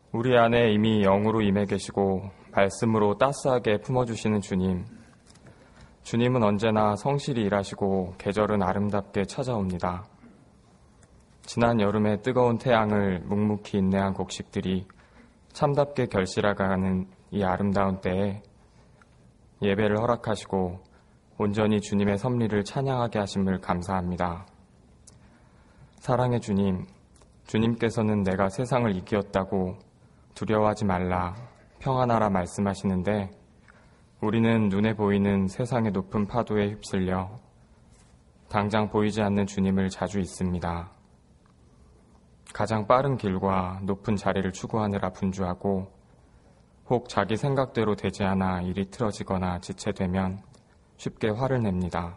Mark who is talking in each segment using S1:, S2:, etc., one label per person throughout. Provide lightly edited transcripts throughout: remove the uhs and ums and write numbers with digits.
S1: 우리 안에 이미 영으로 임해 계시고 말씀으로 따스하게 품어주시는 주님. 주님은 언제나 성실히 일하시고 계절은 아름답게 찾아옵니다. 지난 여름의 뜨거운 태양을 묵묵히 인내한 곡식들이 참답게 결실해가는 이 아름다운 때에 예배를 허락하시고 온전히 주님의 섭리를 찬양하게 하심을 감사합니다. 사랑의 주님, 주님께서는 내가 세상을 이기었다고 두려워하지 말라, 평안하라 말씀하시는데 우리는 눈에 보이는 세상의 높은 파도에 휩쓸려 당장 보이지 않는 주님을 자주 잊습니다. 가장 빠른 길과 높은 자리를 추구하느라 분주하고 혹 자기 생각대로 되지 않아 일이 틀어지거나 지체되면 쉽게 화를 냅니다.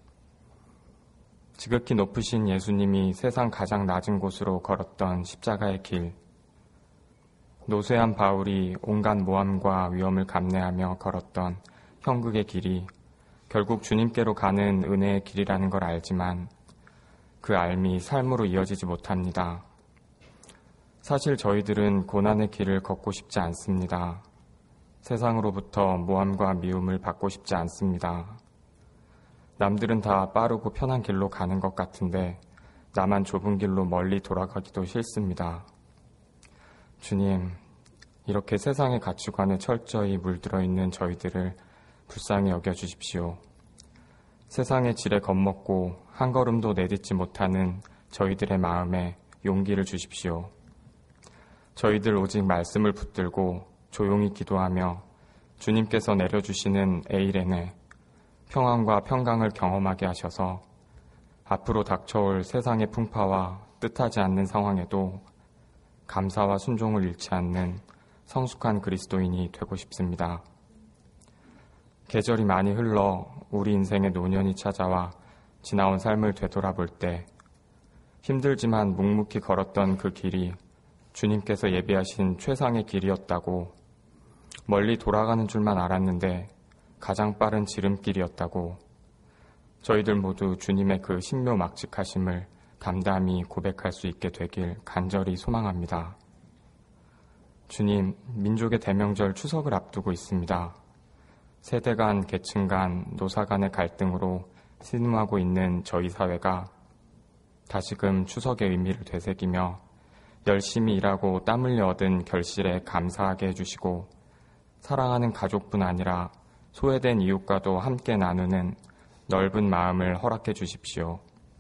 S1: 지극히 높으신 예수님이 세상 가장 낮은 곳으로 걸었던 십자가의 길, 노쇠한 바울이 온갖 모함과 위험을 감내하며 걸었던 형극의 길이 결국 주님께로 가는 은혜의 길이라는 걸 알지만 그 삶이 삶으로 이어지지 못합니다. 사실 저희들은 고난의 길을 걷고 싶지 않습니다. 세상으로부터 모함과 미움을 받고 싶지 않습니다. 남들은 다 빠르고 편한 길로 가는 것 같은데 나만 좁은 길로 멀리 돌아가기도 싫습니다. 주님, 이렇게 세상의 가치관에 철저히 물들어 있는 저희들을 불쌍히 여겨주십시오. 세상의 질에 겁먹고 한 걸음도 내딛지 못하는 저희들의 마음에 용기를 주십시오. 저희들 오직 말씀을 붙들고 조용히 기도하며 주님께서 내려주시는 에이렌의 평안과 평강을 경험하게 하셔서 앞으로 닥쳐올 세상의 풍파와 뜻하지 않는 상황에도 감사와 순종을 잃지 않는 성숙한 그리스도인이 되고 싶습니다. 계절이 많이 흘러 우리 인생의 노년이 찾아와 지나온 삶을 되돌아볼 때 힘들지만 묵묵히 걸었던 그 길이 주님께서 예비하신 최상의 길이었다고, 멀리 돌아가는 줄만 알았는데 가장 빠른 지름길이었다고 저희들 모두 주님의 그 신묘막직하심을 담담히 고백할 수 있게 되길 간절히 소망합니다. 주님, 민족의 대명절 추석을 앞두고 있습니다. 세대 간, 계층 간, 노사 간의 갈등으로 신음하고 있는 저희 사회가 다시금 추석의 의미를 되새기며 열심히 일하고 땀 흘려 얻은 결실에 감사하게 해주시고 사랑하는 가족뿐 아니라 소외된 이웃과도 함께 나누는 넓은 마음을 허락해 주십시오.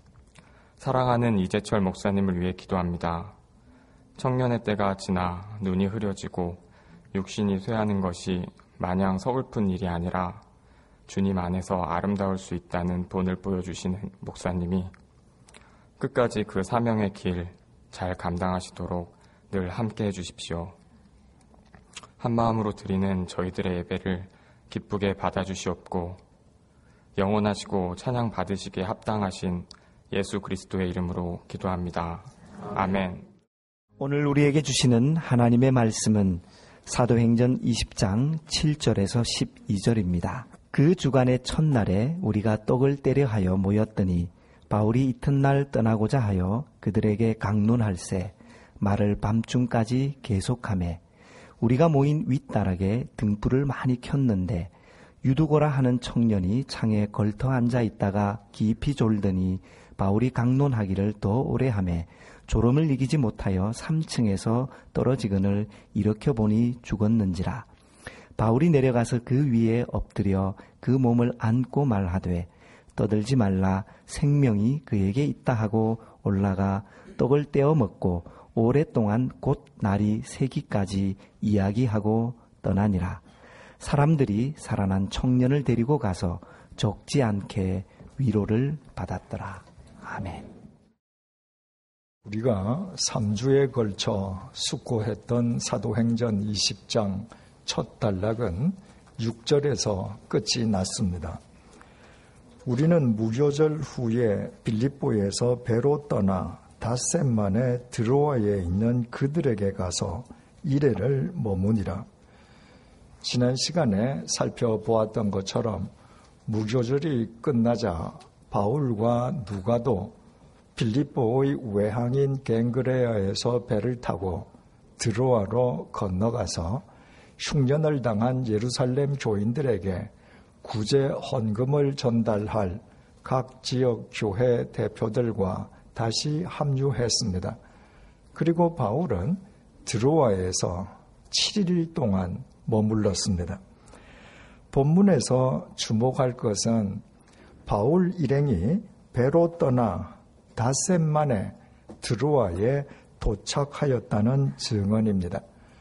S1: 사랑하는 이재철 목사님을 위해 기도합니다. 청년의 때가 지나 눈이 흐려지고 육신이 쇠하는 것이 마냥 서글픈 일이 아니라 주님 안에서 아름다울 수 있다는 본을 보여주시는 목사님이 끝까지 그 사명의 길 잘 감당하시도록 늘 함께 해주십시오. 한마음으로 드리는 저희들의 예배를 기쁘게 받아주시옵고 영원하시고 찬양 받으시기에 합당하신 예수 그리스도의 이름으로 기도합니다. 아멘.
S2: 오늘 우리에게 주시는 하나님의 말씀은 사도행전 20장 7절에서 12절입니다. 그 주간의 첫날에 우리가 떡을 떼려 하여 모였더니 바울이 이튿날 떠나고자 하여 그들에게 강론할세 말을 밤중까지 계속하매 우리가 모인 윗다락에 등불을 많이 켰는데 유두고라 하는 청년이 창에 걸터 앉아 있다가 깊이 졸더니 바울이 강론하기를 더 오래 하매 졸음을 이기지 못하여 3층에서 떨어지거늘 일으켜 보니 죽었는지라. 바울이 내려가서 그 위에 엎드려 그 몸을 안고 말하되 떠들지 말라, 생명이 그에게 있다 하고 올라가 떡을 떼어 먹고 오랫동안 곧 날이 새기까지 이야기하고 떠나니라. 사람들이 살아난 청년을 데리고 가서 적지 않게 위로를 받았더라. 아멘.
S3: 우리가 3주에 걸쳐 숙고했던 사도행전 20장 첫 단락은 6절에서 끝이 났습니다. 우리는 무교절 후에 빌립보에서 배로 떠나 닷새 만에 드로아에 있는 그들에게 가서 이래를 머무니라. 지난 시간에 살펴보았던 것처럼 무교절이 끝나자 바울과 누가도 빌립보의 외항인 갱그레아에서 배를 타고 드로아로 건너가서 흉년을 당한 예루살렘 교인들에게 구제 헌금을 전달할 각 지역 교회 대표들과 다시 합류했습니다. 그리고 바울은 드로아에서 7일 동안 머물렀습니다. 본문에서 주목할 것은 바울 일행이 배로 떠나 닷새 만에 드로아에 도착하였다는 증언입니다.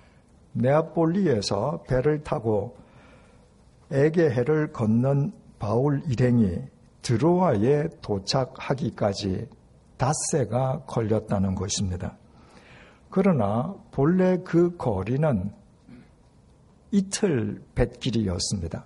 S3: 네아폴리에서 배를 타고 에게해를 건넌 바울 일행이 드로아에 도착하기까지 닷새가 걸렸다는 것입니다. 그러나 본래 그 거리는 이틀 뱃길이었습니다.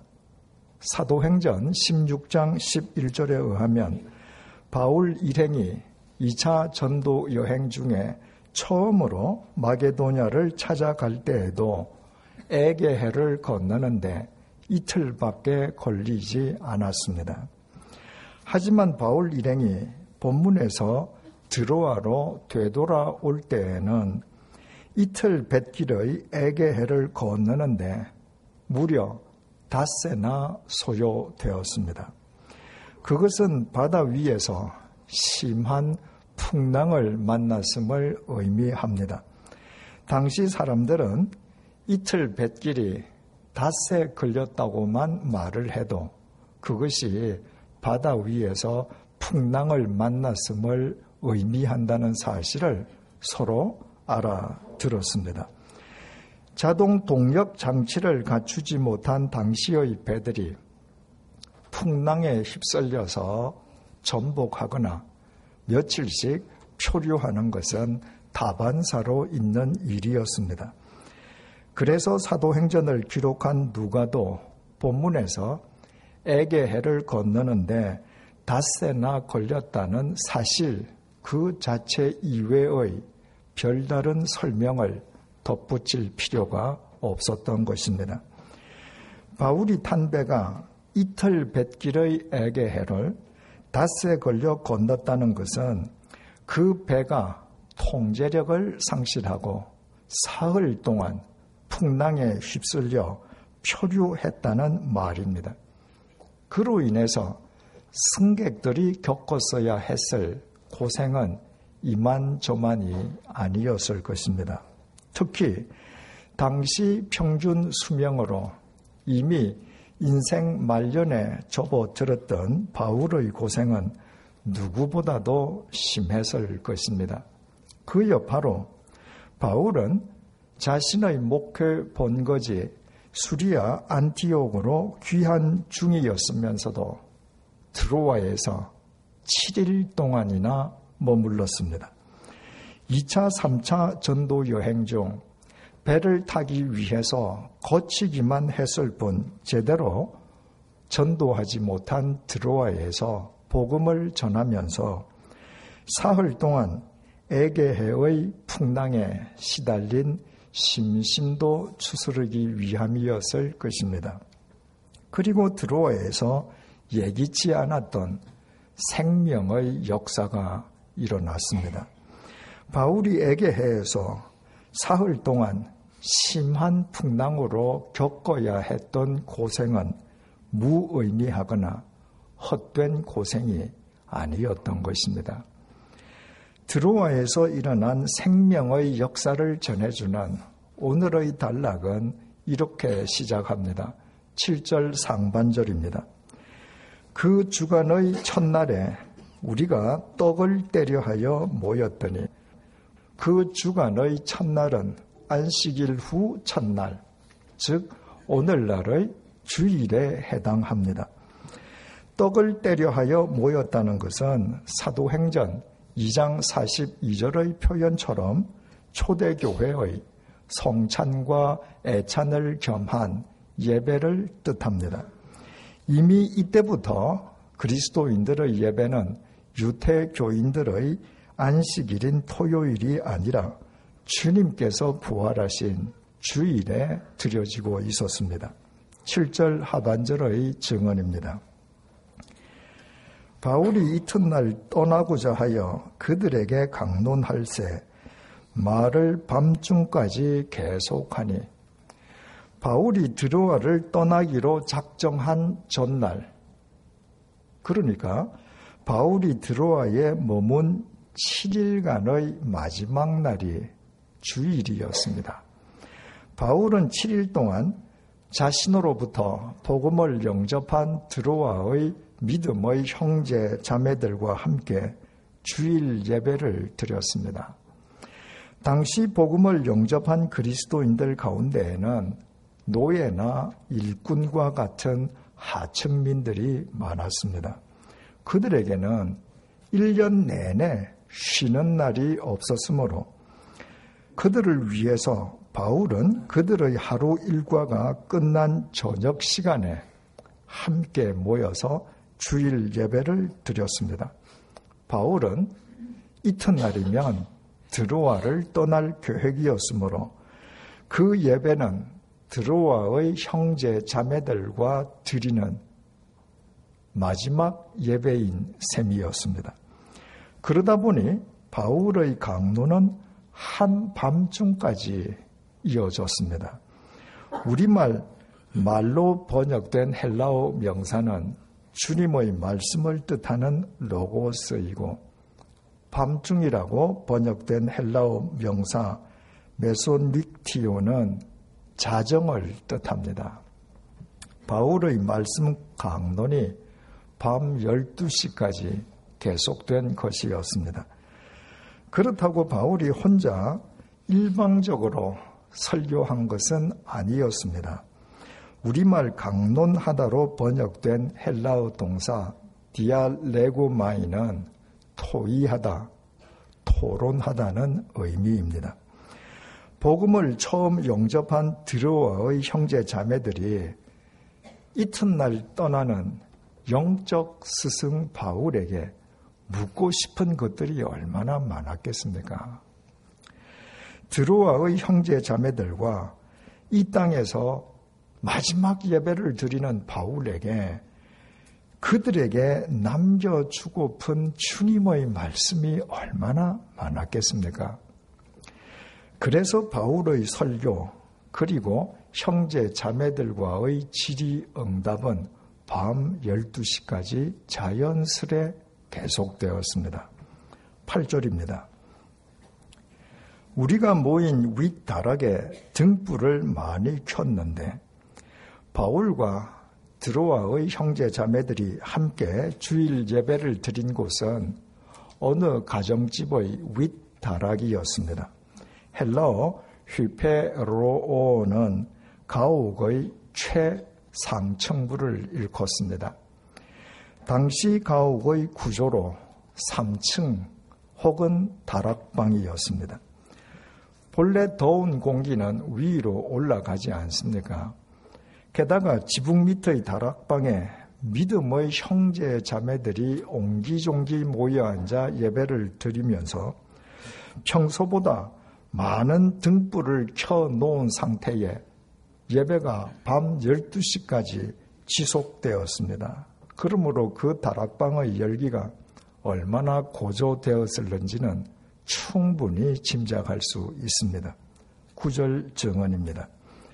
S3: 사도행전 16장 11절에 의하면 바울 일행이 2차 전도 여행 중에 처음으로 마게도냐를 찾아갈 때에도 에게해를 건너는데 이틀밖에 걸리지 않았습니다. 하지만 바울 일행이 본문에서 드로아로 되돌아올 때에는 이틀 뱃길의 에게해를 건너는데 무려 닷새나 소요되었습니다. 그것은 바다 위에서 심한 풍랑을 만났음을 의미합니다. 당시 사람들은 이틀 뱃길이 닷새 걸렸다고만 말을 해도 그것이 바다 위에서 풍랑을 만났음을 의미한다는 사실을 서로 알아들었습니다. 자동 동력 장치를 갖추지 못한 당시의 배들이 풍랑에 휩쓸려서 전복하거나 며칠씩 표류하는 것은 다반사로 있는 일이었습니다. 그래서 사도행전을 기록한 누가도 본문에서 에게해를 건너는데 닷새나 걸렸다는 사실 그 자체 이외의 별다른 설명을 덧붙일 필요가 없었던 것입니다. 바울이 탄 배가 이틀 뱃길의 에게해를 닷새 걸려 건넜다는 것은 그 배가 통제력을 상실하고 사흘 동안 풍랑에 휩쓸려 표류했다는 말입니다. 그로 인해서 승객들이 겪었어야 했을 고생은 이만저만이 아니었을 것입니다. 특히 당시 평균 수명으로 이미 인생 말년에 접어들었던 바울의 고생은 누구보다도 심했을 것입니다. 그 여파로 바울은 자신의 목회 본거지 수리아 안티옥으로 귀환 중이었으면서도 드로아에서 7일 동안이나 머물렀습니다. 2차, 3차 전도 여행 중 배를 타기 위해서 거치기만 했을 뿐 제대로 전도하지 못한 드로아에서 복음을 전하면서 사흘 동안 에게해의 풍랑에 시달린 심신도 추스르기 위함이었을 것입니다. 그리고 드로아에서 예기치 않았던 생명의 역사가 일어났습니다. 바울이 에게해에서 사흘 동안 심한 풍랑으로 겪어야 했던 고생은 무의미하거나 헛된 고생이 아니었던 것입니다. 드로아에서 일어난 생명의 역사를 전해주는 오늘의 단락은 이렇게 시작합니다. 7절 상반절입니다. 그 주간의 첫날에 우리가 떡을 떼려 하여 모였더니 그 주간의 첫날은 안식일 후 첫날, 즉 오늘날의 주일에 해당합니다. 떡을 떼려 하여 모였다는 것은 사도행전 2장 42절의 표현처럼 초대교회의 성찬과 애찬을 겸한 예배를 뜻합니다. 이미 이때부터 그리스도인들의 예배는 유태교인들의 안식일인 토요일이 아니라 주님께서 부활하신 주일에 드려지고 있었습니다. 7절 하반절의 증언입니다. 바울이 이튿날 떠나고자 하여 그들에게 강론할세 말을 밤중까지 계속하니 바울이 드로아를 떠나기로 작정한 전날, 그러니까 바울이 드로아에 머문 7일간의 마지막 날이 주일이었습니다. 바울은 7일 동안 자신으로부터 복음을 영접한 드로아의 믿음의 형제 자매들과 함께 주일 예배를 드렸습니다. 당시 복음을 영접한 그리스도인들 가운데에는 노예나 일꾼과 같은 하층민들이 많았습니다. 그들에게는 1년 내내 쉬는 날이 없었으므로 그들을 위해서 바울은 그들의 하루 일과가 끝난 저녁 시간에 함께 모여서 주일 예배를 드렸습니다. 바울은 이튿날이면 드로아를 떠날 계획이었으므로 그 예배는 드로아의 형제 자매들과 드리는 마지막 예배인 셈이었습니다. 그러다 보니 바울의 강론은 한밤중까지 이어졌습니다. 말로 번역된 헬라어 명사는 주님의 말씀을 뜻하는 로고스이고, 밤중이라고 번역된 헬라어 명사 메소닉티오는 자정을 뜻합니다. 바울의 말씀 강론이 밤 12시까지 계속된 것이었습니다. 그렇다고 바울이 혼자 일방적으로 설교한 것은 아니었습니다. 우리말 강론하다로 번역된 헬라어 동사 디알레고마이는 토의하다, 토론하다는 의미입니다. 복음을 처음 영접한 드로아의 형제 자매들이 이튿날 떠나는 영적 스승 바울에게 묻고 싶은 것들이 얼마나 많았겠습니까? 드로아의 형제 자매들과 이 땅에서 마지막 예배를 드리는 바울에게 그들에게 남겨주고픈 주님의 말씀이 얼마나 많았겠습니까? 그래서 바울의 설교 그리고 형제 자매들과의 질의응답은 밤 12시까지 자연스레 계속되었습니다. 8절입니다. 우리가 모인 윗다락에 등불을 많이 켰는데 바울과 드로아의 형제 자매들이 함께 주일 예배를 드린 곳은 어느 가정집의 윗다락이었습니다. 헬라어 휘페로오는 가옥의 최상층부를 일컫습니다. 당시 가옥의 구조로 3층 혹은 다락방이었습니다. 본래 더운 공기는 위로 올라가지 않습니까? 게다가 지붕 밑의 다락방에 믿음의 형제 자매들이 옹기종기 모여 앉아 예배를 드리면서 평소보다 많은 등불을 켜놓은 상태에 예배가 밤 12시까지 지속되었습니다. 그러므로 그 다락방의 열기가 얼마나 고조되었을는지는 충분히 짐작할 수 있습니다. 9절 증언입니다.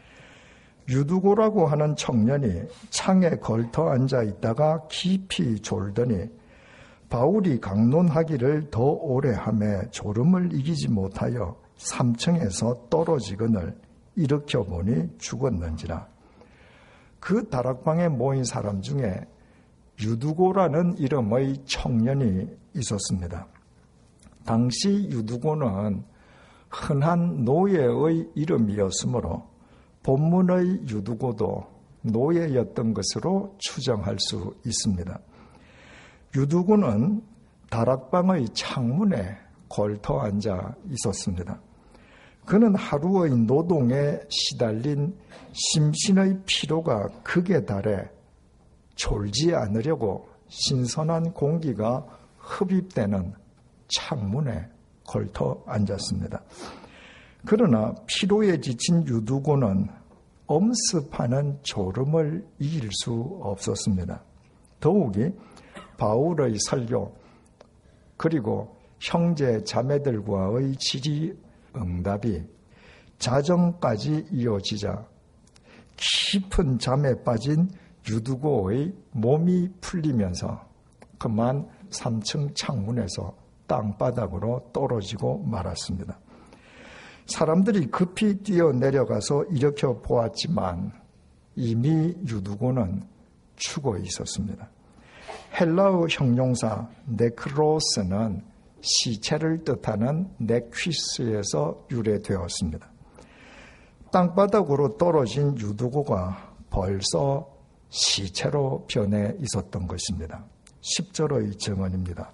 S3: 유두고라고 하는 청년이 창에 걸터 앉아 있다가 깊이 졸더니 바울이 강론하기를 더 오래 하매 졸음을 이기지 못하여 3층에서 떨어지거늘 일으켜보니 죽었는지라. 그 다락방에 모인 사람 중에 유두고라는 이름의 청년이 있었습니다. 당시 유두고는 흔한 노예의 이름이었으므로 본문의 유두고도 노예였던 것으로 추정할 수 있습니다. 유두고는 다락방의 창문에 걸터 앉아 있었습니다. 그는 하루의 노동에 시달린 심신의 피로가 극에 달해 졸지 않으려고 신선한 공기가 흡입되는 창문에 걸터 앉았습니다. 그러나 피로에 지친 유두고는 엄습하는 졸음을 이길 수 없었습니다. 더욱이 바울의 설교 그리고 형제 자매들과의 질의 응답이 자정까지 이어지자 깊은 잠에 빠진 유두고의 몸이 풀리면서 그만 3층 창문에서 땅바닥으로 떨어지고 말았습니다. 사람들이 급히 뛰어내려가서 일으켜 보았지만 이미 유두고는 죽어 있었습니다. 헬라어 형용사 네크로스는 시체를 뜻하는 네퀴스에서 유래되었습니다. 땅바닥으로 떨어진 유두고가 벌써 시체로 변해 있었던 것입니다. 10절의 증언입니다.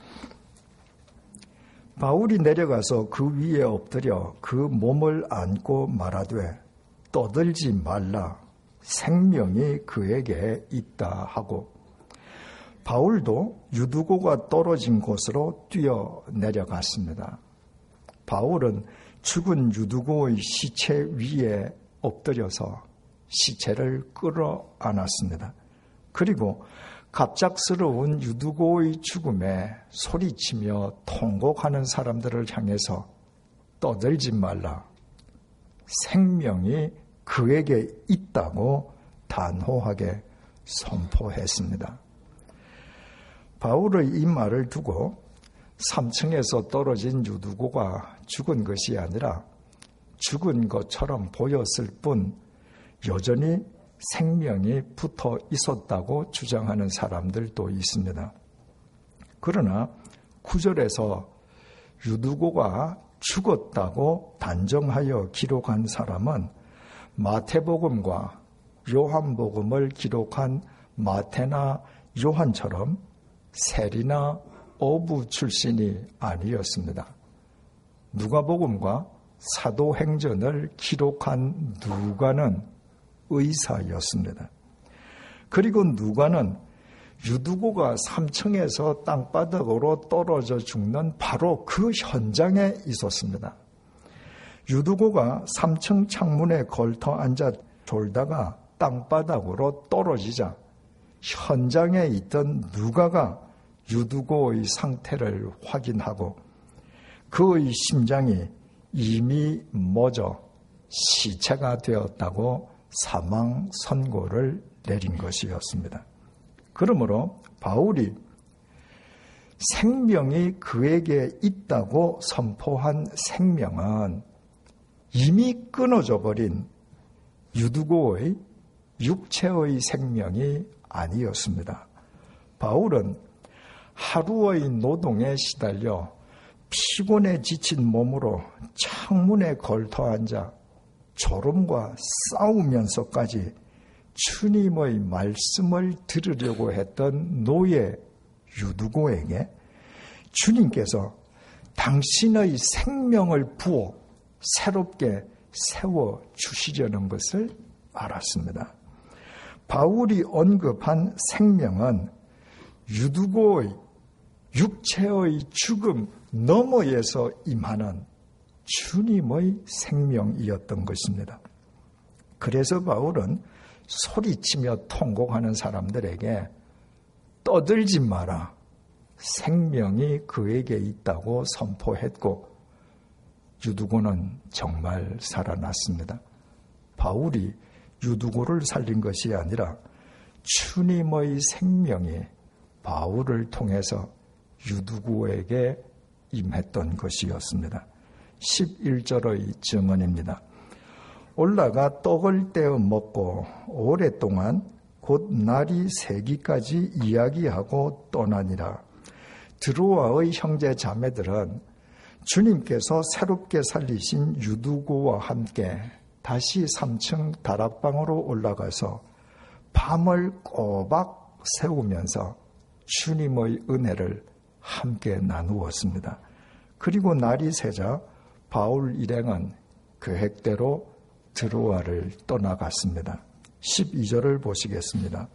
S3: 바울이 내려가서 그 위에 엎드려 그 몸을 안고 말하되 떠들지 말라, 생명이 그에게 있다 하고, 바울도 유두고가 떨어진 곳으로 뛰어내려갔습니다. 바울은 죽은 유두고의 시체 위에 엎드려서 시체를 끌어안았습니다. 그리고 갑작스러운 유두고의 죽음에 소리치며 통곡하는 사람들을 향해서 떠들지 말라, 생명이 그에게 있다고 단호하게 선포했습니다. 바울의 이 말을 두고 3층에서 떨어진 유두고가 죽은 것이 아니라 죽은 것처럼 보였을 뿐 여전히 생명이 붙어 있었다고 주장하는 사람들도 있습니다. 그러나 9절에서 유두고가 죽었다고 단정하여 기록한 사람은 마태복음과 요한복음을 기록한 마태나 요한처럼 세리나 어부 출신이 아니었습니다. 누가복음과 사도행전을 기록한 누가는 의사였습니다. 그리고 누가는 유두고가 3층에서 땅바닥으로 떨어져 죽는 바로 그 현장에 있었습니다. 유두고가 3층 창문에 걸터 앉아 졸다가 땅바닥으로 떨어지자 현장에 있던 누가가 유두고의 상태를 확인하고 그의 심장이 이미 멎어 시체가 되었다고 사망 선고를 내린 것이었습니다. 그러므로 바울이 생명이 그에게 있다고 선포한 생명은 이미 끊어져 버린 유두고의 육체의 생명이 아니었습니다. 바울은 하루의 노동에 시달려 피곤에 지친 몸으로 창문에 걸터 앉아 졸음과 싸우면서까지 주님의 말씀을 들으려고 했던 노예 유두고에게 주님께서 당신의 생명을 부어 새롭게 세워주시려는 것을 알았습니다. 바울이 언급한 생명은 유두고의 육체의 죽음 너머에서 임하는 주님의 생명이었던 것입니다. 그래서 바울은 소리치며 통곡하는 사람들에게 떠들지 마라, 생명이 그에게 있다고 선포했고 유두고는 정말 살아났습니다. 바울이 유두고를 살린 것이 아니라 주님의 생명이 바울을 통해서 유두고에게 임했던 것이었습니다. 11절의 증언입니다. 올라가 떡을 떼어 먹고 오랫동안 곧 날이 새기까지 이야기하고 떠나니라. 드로아의 형제 자매들은 주님께서 새롭게 살리신 유두고와 함께 다시 3층 다락방으로 올라가서 밤을 꼬박 새우면서 주님의 은혜를 함께 나누었습니다. 그리고 날이 새자 바울 일행은 계획대로 드로아를 떠나갔습니다. 12절을 보시겠습니다.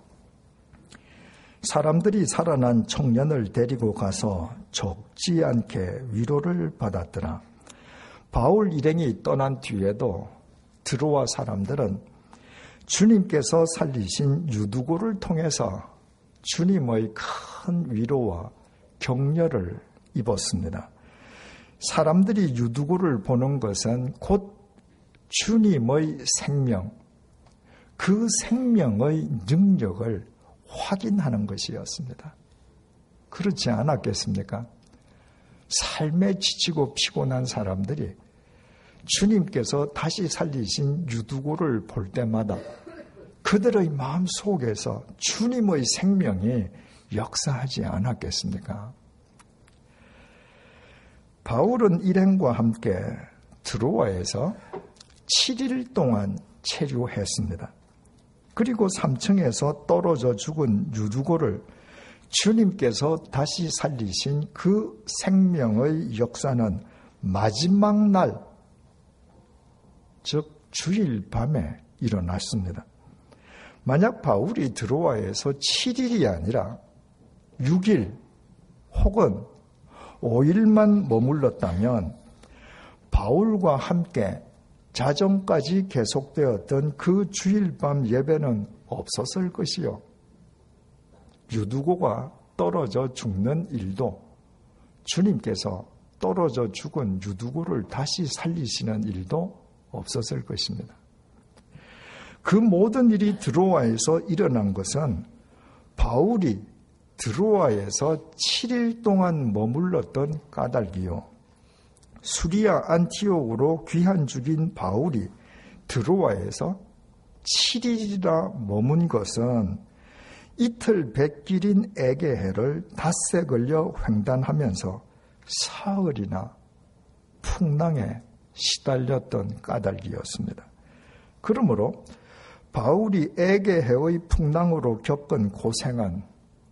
S3: 사람들이 살아난 청년을 데리고 가서 적지 않게 위로를 받았더라. 바울 일행이 떠난 뒤에도 드로아 사람들은 주님께서 살리신 유두고를 통해서 주님의 큰 위로와 격려를 입었습니다. 사람들이 유두고를 보는 것은 곧 주님의 생명, 그 생명의 능력을 확인하는 것이었습니다. 그렇지 않았겠습니까? 삶에 지치고 피곤한 사람들이 주님께서 다시 살리신 유두고를 볼 때마다 그들의 마음 속에서 주님의 생명이 역사하지 않았겠습니까? 바울은 일행과 함께 드로아에서 7일 동안 체류했습니다. 그리고 3층에서 떨어져 죽은 유두고를 주님께서 다시 살리신 그 생명의 역사는 마지막 날, 즉 주일 밤에 일어났습니다. 만약 바울이 드로아에서 7일이 아니라 6일 혹은 5일만 머물렀다면 바울과 함께 자정까지 계속되었던 그 주일 밤 예배는 없었을 것이요. 유두고가 떨어져 죽는 일도 주님께서 떨어져 죽은 유두고를 다시 살리시는 일도 없었을 것입니다. 그 모든 일이 드로아에서 일어난 것은 바울이 드로아에서 7일 동안 머물렀던 까닭이요. 수리아 안티옥으로 귀환 중인 바울이 드로아에서 7일이나 머문 것은 이틀 100길인 에게해를 닷새 걸려 횡단하면서 사흘이나 풍랑에 시달렸던 까닭이었습니다. 그러므로 바울이 에게해의 풍랑으로 겪은 고생은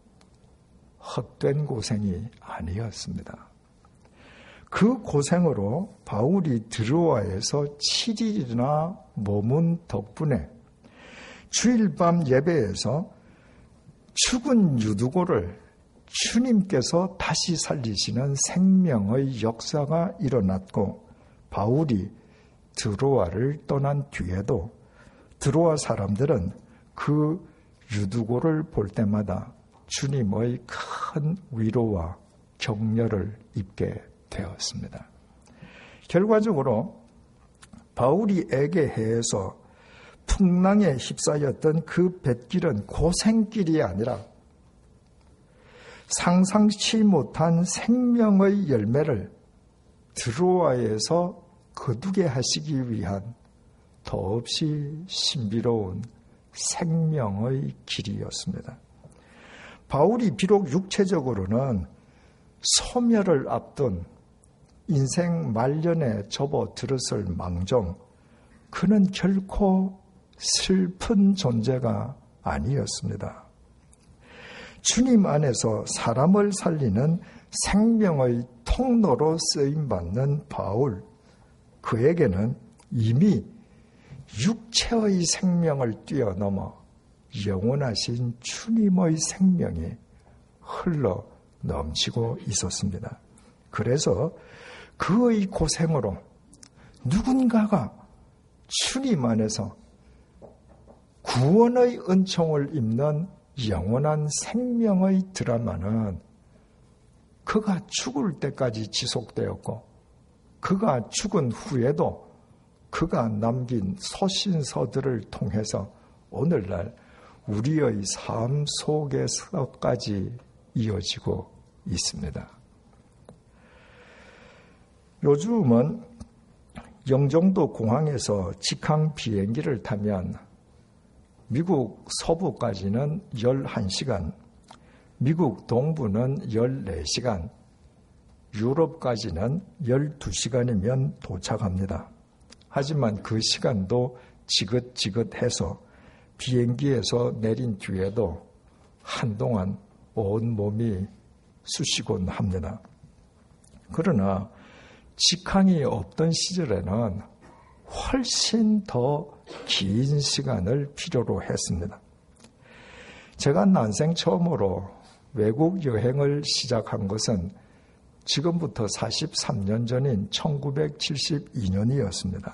S3: 헛된 고생이 아니었습니다. 그 고생으로 바울이 드로아에서 7일이나 머문 덕분에 주일 밤 예배에서 죽은 유두고를 주님께서 다시 살리시는 생명의 역사가 일어났고, 바울이 드로아를 떠난 뒤에도 드로아 사람들은 그 유두고를 볼 때마다 주님의 큰 위로와 격려를 입게 되었습니다. 결과적으로 바울이 에게해에서 풍랑에 휩싸였던 그 뱃길은 고생길이 아니라 상상치 못한 생명의 열매를 드로아에서 거두게 하시기 위한 더없이 신비로운 생명의 길이었습니다. 바울이 비록 육체적으로는 소멸을 앞둔 인생 말년에 접어들었을 망정, 그는 결코 슬픈 존재가 아니었습니다. 주님 안에서 사람을 살리는 생명의 통로로 쓰임받는 바울, 그에게는 이미 육체의 생명을 뛰어넘어 영원하신 주님의 생명이 흘러 넘치고 있었습니다. 그래서 그의 고생으로 누군가가 주님 안에서 구원의 은총을 입는 영원한 생명의 드라마는 그가 죽을 때까지 지속되었고, 그가 죽은 후에도 그가 남긴 서신서들을 통해서 오늘날 우리의 삶 속에서까지 이어지고 있습니다. 요즘은 영종도 공항에서 직항 비행기를 타면 미국 서부까지는 11시간, 미국 동부는 14시간, 유럽까지는 12시간이면 도착합니다. 하지만 그 시간도 지긋지긋해서 비행기에서 내린 뒤에도 한동안 온 몸이 쑤시곤 합니다. 그러나 직항이 없던 시절에는 훨씬 더 긴 시간을 필요로 했습니다. 제가 난생 처음으로 외국 여행을 시작한 것은 지금부터 43년 전인 1972년이었습니다.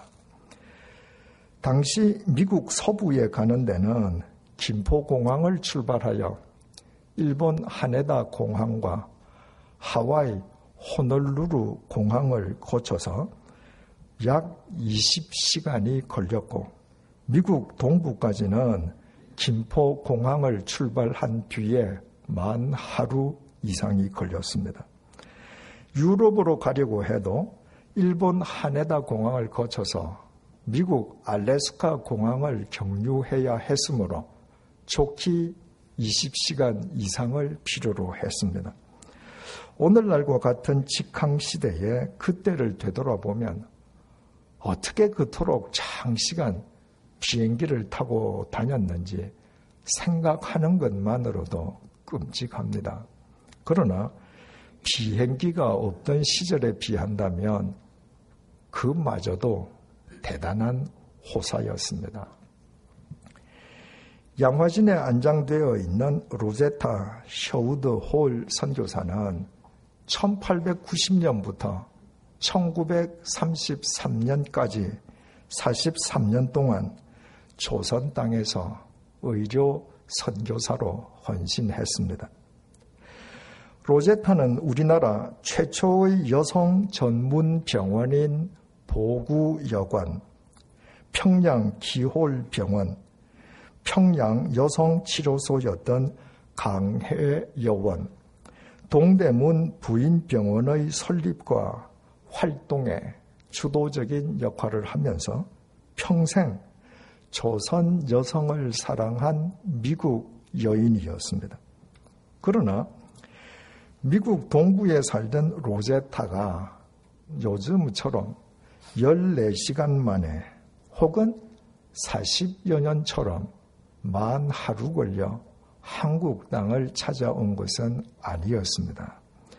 S3: 당시 미국 서부에 가는 데는 김포공항을 출발하여 일본 하네다 공항과 하와이 호놀루루 공항을 거쳐서 약 20시간이 걸렸고 미국 동부까지는 김포 공항을 출발한 뒤에 만 하루 이상이 걸렸습니다. 유럽으로 가려고 해도 일본 하네다 공항을 거쳐서 미국 알래스카 공항을 경유해야 했으므로 좋기 20시간 이상을 필요로 했습니다. 오늘날과 같은 직항시대에 그때를 되돌아보면 어떻게 그토록 장시간 비행기를 타고 다녔는지 생각하는 것만으로도 끔찍합니다. 그러나 비행기가 없던 시절에 비한다면 그마저도 대단한 호사였습니다. 양화진에 안장되어 있는 로제타 셔우드 홀 선교사는 1890년부터 1933년까지 43년 동안 조선 땅에서 의료 선교사로 헌신했습니다. 로제타는 우리나라 최초의 여성 전문 병원인 보구여관, 평양기홀병원, 평양여성치료소였던 강해여원, 동대문 부인병원의 설립과 활동에 주도적인 역할을 하면서 평생 조선 여성을 사랑한 미국 여인이었습니다. 그러나 미국 동부에 살던 로제타가 요즘처럼 14시간 만에 혹은 40여 년처럼 만 하루 걸려 한국 땅을 찾아온 것은 아니었습니다.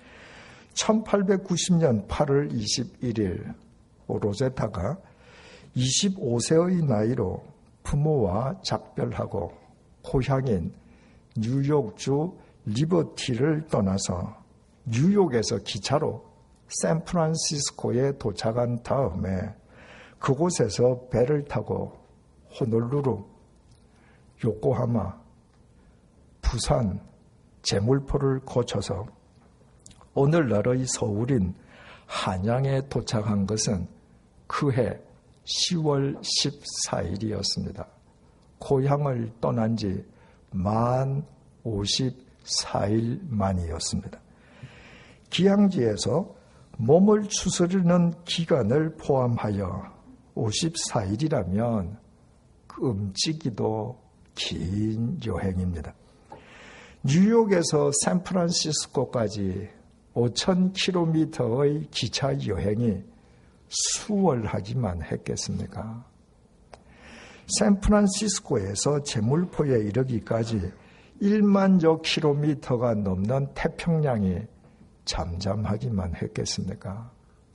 S3: 1890년 8월 21일 로제타가 25세의 나이로 부모와 작별하고 고향인 뉴욕주 리버티를 떠나서 뉴욕에서 기차로 샌프란시스코에 도착한 다음에 그곳에서 배를 타고 호놀루루, 요코하마, 부산, 제물포를 거쳐서 오늘날의 서울인 한양에 도착한 것은 그해 10월 14일이었습니다. 고향을 떠난 지 만 54일 만이었습니다. 기항지에서 몸을 추스르는 기간을 포함하여 54일이라면 끔찍이도 긴 여행입니다. 뉴욕에서 샌프란시스코까지 5,000km의 기차 여행이 수월하기만 했겠습니까? 샌프란시스코에서 제물포에 이르기까지 1만여 킬로미터가 넘는 태평양이 잠잠하기만 했겠습니까?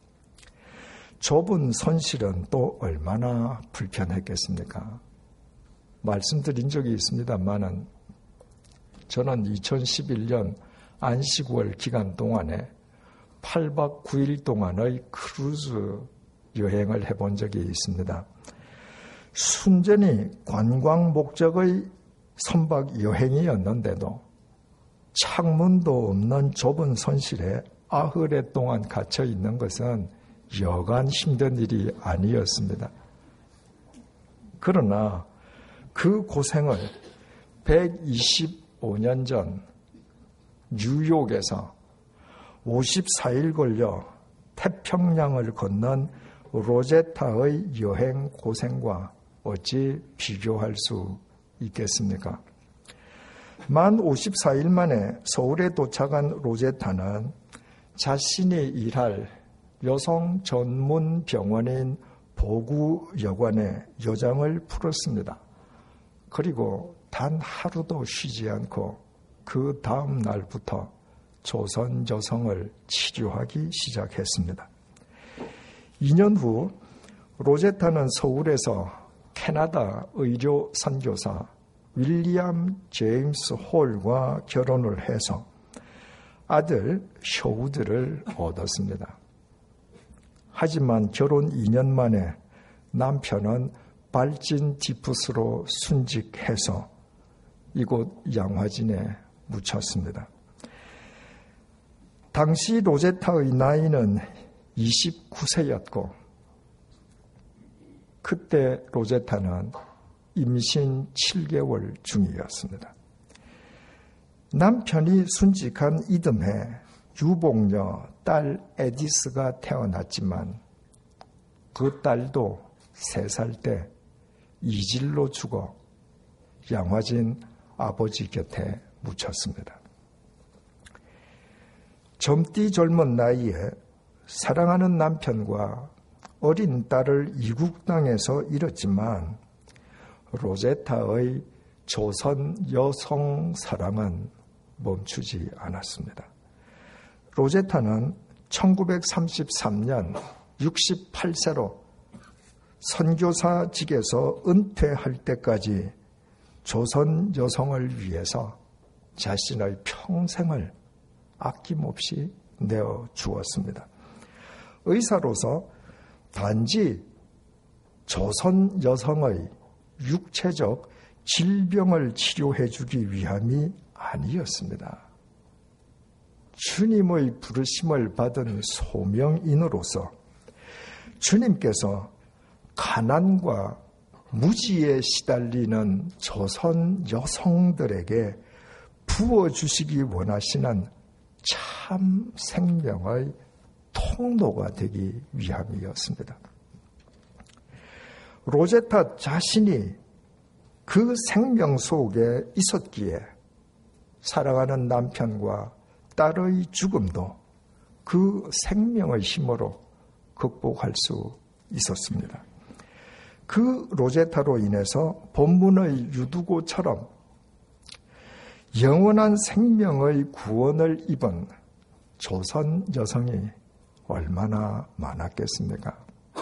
S3: 좁은 손실은 또 얼마나 불편했겠습니까? 말씀드린 적이 있습니다만은 저는 2011년 안식월 기간 동안에 8박 9일 동안의 크루즈 여행을 해본 적이 있습니다. 순전히 관광 목적의 선박 여행이었는데도 창문도 없는 좁은 손실에 아흐레 동안 갇혀 있는 것은 여간 힘든 일이 아니었습니다. 그러나 그 고생을 125년 전 뉴욕에서 54일 걸려 태평양을 건넌 로제타의 여행 고생과 어찌 비교할 수 있겠습니까? 만 54일 만에 서울에 도착한 로제타는 자신이 일할 여성 전문 병원인 보구여관에 여장을 풀었습니다. 그리고 단 하루도 쉬지 않고 그 다음 날부터 조선 여성을 치료하기 시작했습니다. 2년 후 로제타는 서울에서 캐나다 의료 선교사 윌리엄 제임스 홀과 결혼을 해서 아들 셔우드를 얻었습니다. 하지만 결혼 2년 만에 남편은 발진 디프스로 순직해서 이곳 양화진에 묻혔습니다. 당시 로제타의 나이는 29세였고 그때 로제타는 임신 7개월 중이었습니다. 남편이 순직한 이듬해 유복녀 딸 에디스가 태어났지만 그 딸도 3살 때 이질로 죽어 양화진 아버지 곁에 묻혔습니다. 젊디 젊은 나이에 사랑하는 남편과 어린 딸을 이국 땅에서 잃었지만 로제타의 조선 여성 사랑은 멈추지 않았습니다. 로제타는 1933년 68세로 선교사직에서 은퇴할 때까지 조선 여성을 위해서 자신의 평생을 아낌없이 내어 주었습니다. 의사로서 단지 조선 여성의 육체적 질병을 치료해 주기 위함이 아니었습니다. 주님의 부르심을 받은 소명인으로서 주님께서 가난과 무지에 시달리는 조선 여성들에게 부어주시기 원하시는 참 생명의 통로가 되기 위함이었습니다. 로제타 자신이 그 생명 속에 있었기에 사랑하는 남편과 딸의 죽음도 그 생명의 힘으로 극복할 수 있었습니다. 그 로제타로 인해서 본문의 유두고처럼 영원한 생명의 구원을 입은 조선 여성이 얼마나 많았겠습니까?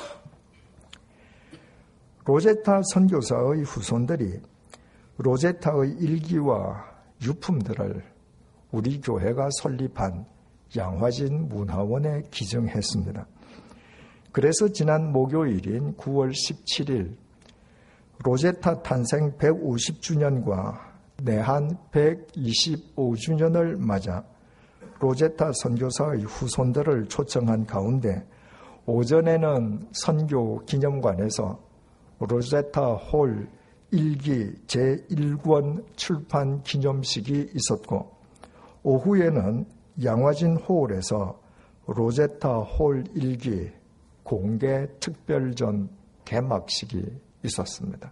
S3: 로제타 선교사의 후손들이 로제타의 일기와 유품들을 우리 교회가 설립한 양화진 문화원에 기증했습니다. 그래서 지난 목요일인 9월 17일 로제타 탄생 150주년과 내한 125주년을 맞아 로제타 선교사의 후손들을 초청한 가운데 오전에는 선교 기념관에서 로제타 홀 1기 제1권 출판 기념식이 있었고 오후에는 양화진 홀에서 로제타 홀 1기 공개 특별전 개막식이 있었습니다.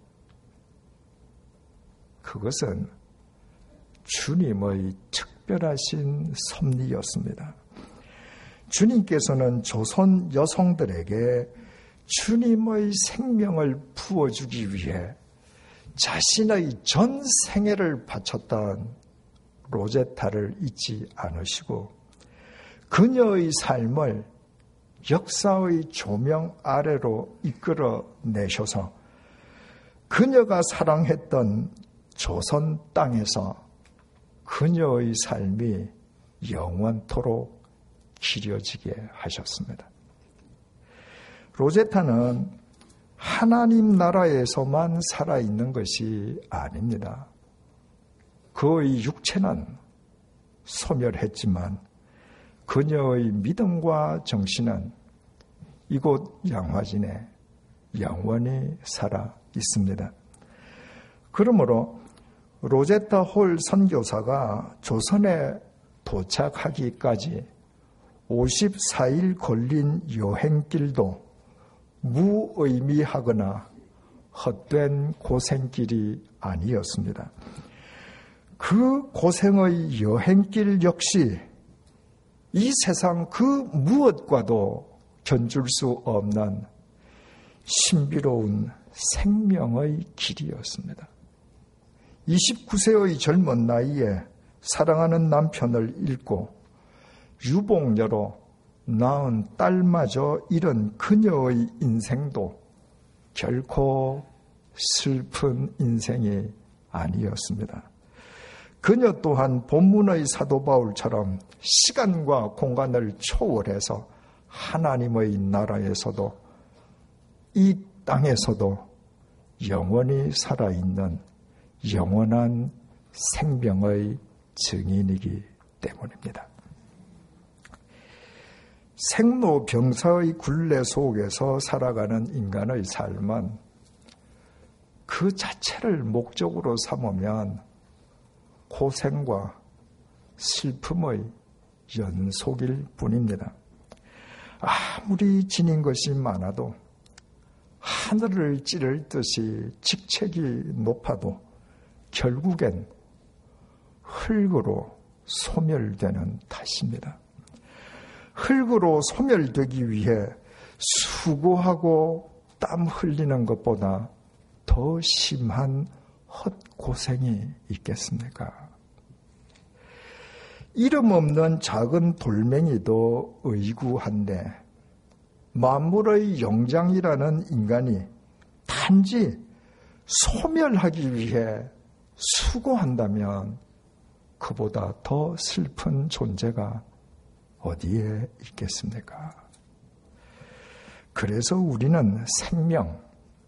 S3: 그것은 주님의 특별하신 섭리였습니다. 주님께서는 조선 여성들에게 주님의 생명을 부어주기 위해 자신의 전 생애를 바쳤던 로제타를 잊지 않으시고 그녀의 삶을 역사의 조명 아래로 이끌어 내셔서 그녀가 사랑했던 조선 땅에서 그녀의 삶이 영원토록 기려지게 하셨습니다. 로제타는 하나님 나라에서만 살아있는 것이 아닙니다. 그의 육체는 소멸했지만 그녀의 믿음과 정신은 이곳 양화진에 영원히 살아 있습니다. 그러므로 로제타 홀 선교사가 조선에 도착하기까지 54일 걸린 여행길도 무의미하거나 헛된 고생길이 아니었습니다. 그 고생의 여행길 역시 이 세상 그 무엇과도 견줄 수 없는 신비로운 생명의 길이었습니다. 29세의 젊은 나이에 사랑하는 남편을 잃고 유복녀로 낳은 딸마저 잃은 그녀의 인생도 결코 슬픈 인생이 아니었습니다. 그녀 또한 본문의 사도 바울처럼 시간과 공간을 초월해서 하나님의 나라에서도 이 땅에서도 영원히 살아있는 영원한 생명의 증인이기 때문입니다. 생로병사의 굴레 속에서 살아가는 인간의 삶은 그 자체를 목적으로 삼으면 고생과 슬픔의 연속일 뿐입니다. 아무리 지닌 것이 많아도, 하늘을 찌를 듯이 직책이 높아도 결국엔 흙으로 소멸되는 탓입니다. 흙으로 소멸되기 위해 수고하고 땀 흘리는 것보다 더 심한 헛고생이 있겠습니까? 이름 없는 작은 돌멩이도 의구한데 만물의 영장이라는 인간이 단지 소멸하기 위해 수고한다면 그보다 더 슬픈 존재가 어디에 있겠습니까? 그래서 우리는 생명,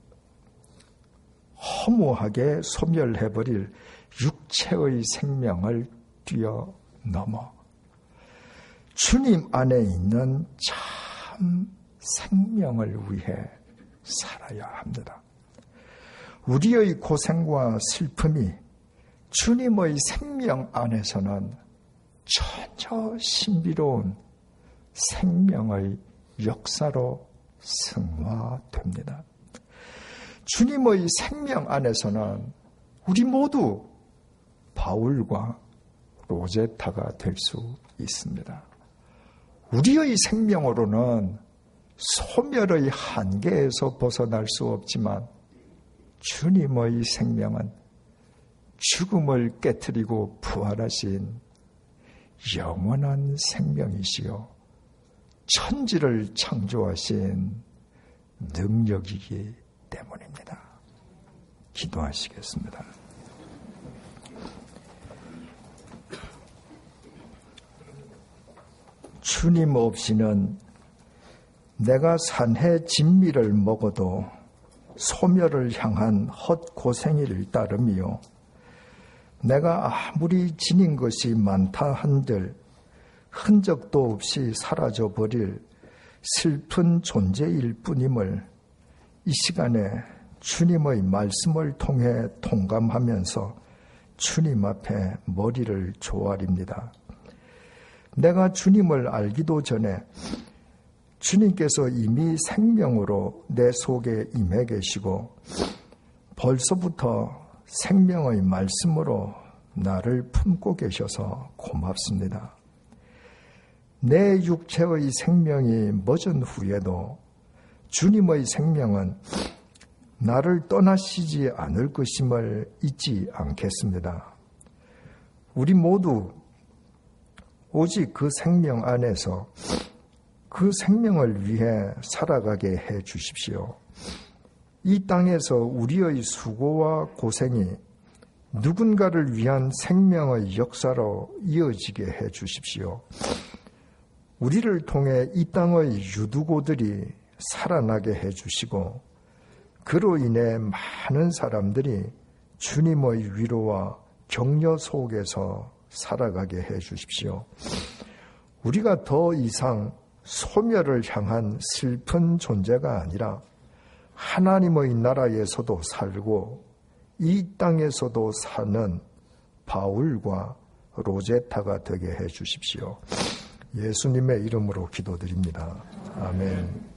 S3: 허무하게 소멸해버릴 육체의 생명을 뛰어넘어 주님 안에 있는 참 생명을 위해 살아야 합니다. 우리의 고생과 슬픔이 주님의 생명 안에서는 전혀 신비로운 생명의 역사로 승화됩니다. 주님의 생명 안에서는 우리 모두 바울과 로제타가 될 수 있습니다. 우리의 생명으로는 소멸의 한계에서 벗어날 수 없지만 주님의 생명은 죽음을 깨트리고 부활하신 영원한 생명이시요 천지를 창조하신 능력이기 때문입니다. 기도하시겠습니다. 주님 없이는 내가 산해 진미를 먹어도 소멸을 향한 헛고생일 따름이요 내가 아무리 지닌 것이 많다 한들 흔적도 없이 사라져버릴 슬픈 존재일 뿐임을 이 시간에 주님의 말씀을 통해 통감하면서 주님 앞에 머리를 조아립니다. 내가 주님을 알기도 전에 주님께서 이미 생명으로 내 속에 임해 계시고 벌써부터 생명의 말씀으로 나를 품고 계셔서 고맙습니다. 내 육체의 생명이 멎은 후에도 주님의 생명은 나를 떠나시지 않을 것임을 잊지 않겠습니다. 우리 모두 오직 그 생명 안에서 그 생명을 위해 살아가게 해 주십시오. 이 땅에서 우리의 수고와 고생이 누군가를 위한 생명의 역사로 이어지게 해 주십시오. 우리를 통해 이 땅의 유두고들이 살아나게 해 주시고 그로 인해 많은 사람들이 주님의 위로와 격려 속에서 살아가게 해 주십시오. 우리가 더 이상 소멸을 향한 슬픈 존재가 아니라 하나님의 나라에서도 살고 이 땅에서도 사는 바울과 로제타가 되게 해 주십시오. 예수님의 이름으로 기도드립니다. 아멘.